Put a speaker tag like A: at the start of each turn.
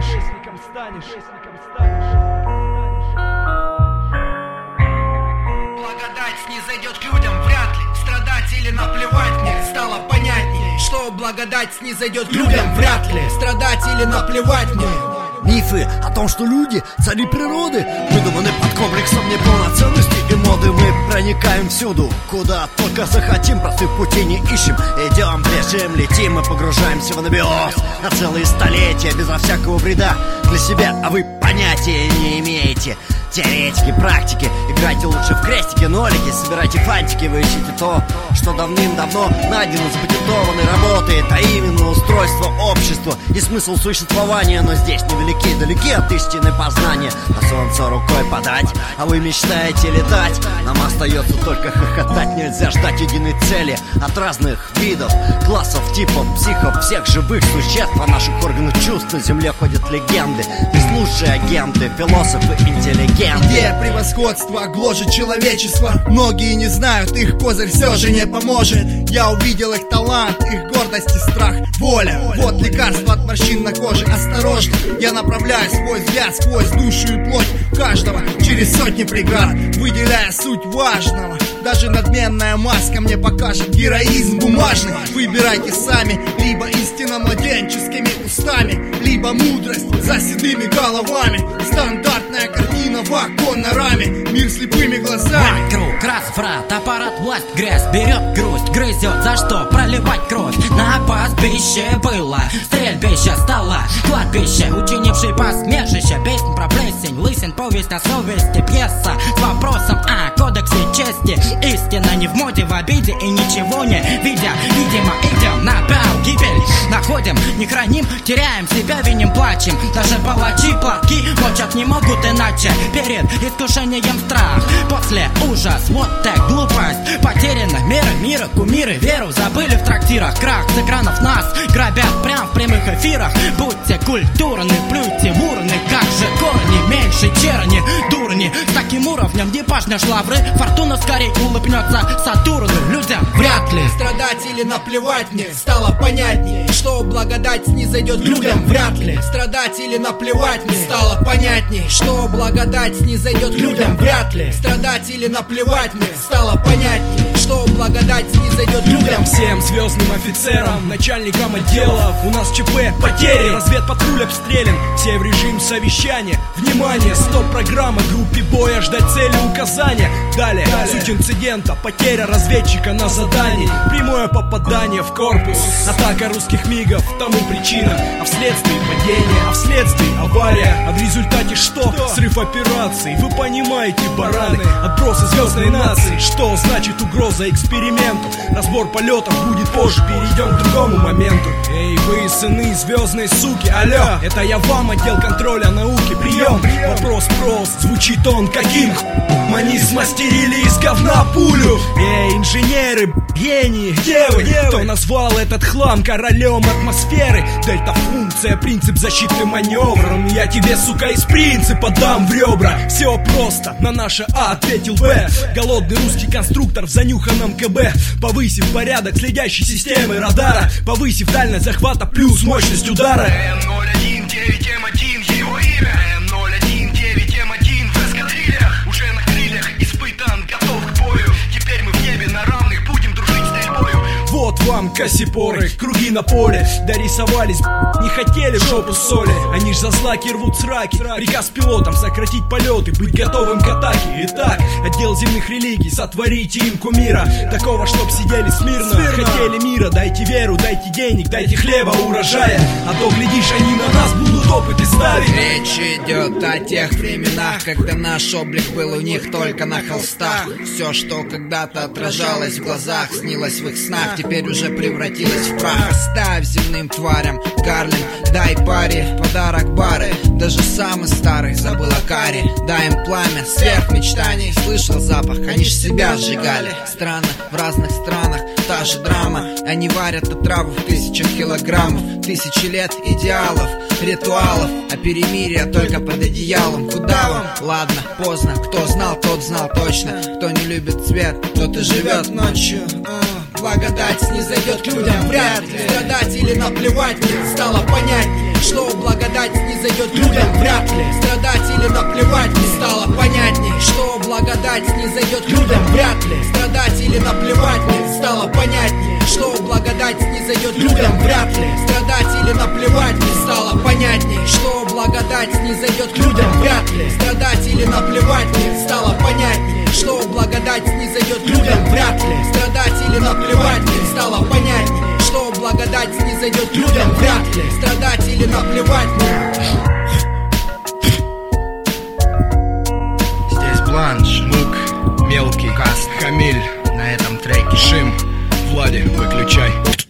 A: станешь.
B: Благодать снизойдет к людям, вряд ли. Страдать или наплевать мне стало понятнее, что благодать снизойдет к людям, вряд ли. Страдать или наплевать мне.
C: Мифы о том, что люди цари природы, выдуманы под комплексом неполноценности и моды. Мы проникаем всюду, куда только захотим, простых путей не ищем. Идем, бежим, летим и погружаемся в анабиоз на целые столетия, безо всякого вреда для себя, а вы понятия не имеете. Теоретики, практики, играйте лучше в крестики, нолики, собирайте фантики, вы ищите то, что давным-давно найдено, запатентовано, работает, а именно устройство общества и смысл существования. Но здесь невелики, далеки от истины познания. На солнце рукой подать, а вы мечтаете летать. Нам остается только хохотать, нельзя ждать единой цели от разных видов, классов, типов, психов, всех живых существ. О наших органах чувств на земле ходят легенды. Здесь лучшие агенты, философы, интеллигенты.
A: Идея превосходства гложет человечество. Многие не знают, их козырь все же не поможет. Я увидел их талант, их гордость и страх, воля. Вот лекарство от морщин на коже. Осторожно, я направляю свой взгляд сквозь душу и плоть каждого через сотни преград, выделяя суть важного. Даже надменная маска мне покажет героизм бумажный. Выбирайте сами, либо истина младенческими устами, либо мудрость за седыми головами. Стандартная картина в оконной раме, мир слепыми глазами.
D: Вокруг разврат, аппарат, власть, грязь. Берет грусть, грызет, за что проливать кровь. На пастбище было стрельбище, стало кладбище, учинивший посмешище. Песнь про плесень, лысин, повесть о совести. Пьеса с вопросом о кодексе чести. Истина не в моде, в обиде и ничего не видя. Видимо, идем на бал, гибель находим, не храним, теряем себя, виним, плачем. Даже палачи платки мочат не могут иначе. Перед искушением страх, после ужас, вот так глупость. Потеряна мира, кумиры, веру забыли в трактирах. Крах с экранов нас грабят прям в прямых эфирах. Будьте культурны, плюйте в урны, как же корни, меньше черни, дурни. С таким уровнем не пашнешь лавры, фортуна скорее улыбнется Сатурну. Людям вряд ли.
B: Страдать или наплевать мне стало понятнее, что благодать снизойдет к людям, вряд ли. Страдать или наплевать мне стало понятнее, что благодать снизойдет к людям, вряд ли. Страдать или наплевать мне стало понятнее, что благодать снизойдет к людям.
A: Всем звездным офицерам, начальникам отделов, у нас ЧП, потери, разведпатруль обстрелян, все в режим совещания. Внимание, стоп-программа, группе боя ждать цели указания. Далее, суть инцидента, потеря разведчика на задании, прямое попадание в корпус, атака русских мигов, тому причина, а вследствие падение, а вследствие авария, а в результате что? Срыв операции, вы понимаете, бараны, отбросы звездной нации. Что значит угроза эксперименту? Разбор полетов будет позже, перейдем к другому моменту. Эй, вы сыны звездной суки, алло, это я вам, отдел контроля науки, прием. Вопрос прост, звучит он каким? Они смастерили из говна пулю. Эй, инженеры, гении, где вы? Кто назвал этот хлам королем атмосферы? Дельта-функция, принцип защиты маневром. Я тебе, сука, из принципа дам в ребра. Все просто, на наше А ответил Б. Голодный русский конструктор в занюханном КБ. Повысив порядок следящей системы радара, повысив дальность захвата плюс мощность удара.
B: М019М1 его имя. М019М1 в эскадрильях, уже на крыльях испытан, готов к бою. Теперь мы в небе на равных будем дружить стрельбою.
A: Вот вам кассипоры, круги на поле. Дорисовались, не хотели в жопу соли. Они ж за злаки рвут сраки. Приказ пилотам сократить полеты, быть готовым к атаке. Итак, отдел земных религий, сотворите им кумира, такого, чтоб сидели смирно. Хотели мира, дайте веру, дайте денег, дайте хлеба, урожая. А то, глядишь, они на нас будут опыты ставить.
B: Речь идет о тех временах, когда наш облик был у них только на холстах. Все, что когда-то отражалось в глазах, снилось в их снах, теперь уже превратилось в прах. Оставь земным тварям, Гарлин, дай паре подарок бары. Даже самый старый забыл о каре. Дай им пламя, сверх мечтаний. Слышал запах, они ж себя сжигали. Странно, в разных странах та же драма. Они варят отраву в тысячах килограммов. Тысячи лет идеалов, ритуалов, а перемирие только под одеялом. Куда вам? Ладно, поздно. Кто знал, тот знал точно. Кто не любит свет, тот и живет ночью. Благодать снизойдет к людям, вряд ли. Страдать или наплевать мне стало понятнее, что благодать снизойдет снизойдет людям вряд ли. Страдать или наплевать не стало понятней, что благодать снизойдет людям вряд ли. Страдать или наплевать не стало понятней, что благодать снизойдет людям вряд ли. Страдать или наплевать не стало понятней, что благодать снизойдет людям вряд ли. Страдать или наплевать не стало понятней, что благодать снизойдет людям вряд ли. Страдать или наплевать не стало понятней, что благодать снизойдет людям вряд ли. Страдать или наплевать
A: Здесь Бланш, Мук, Мелкий, Каст, Камиль. На этом треке Шим, Влади, выключай.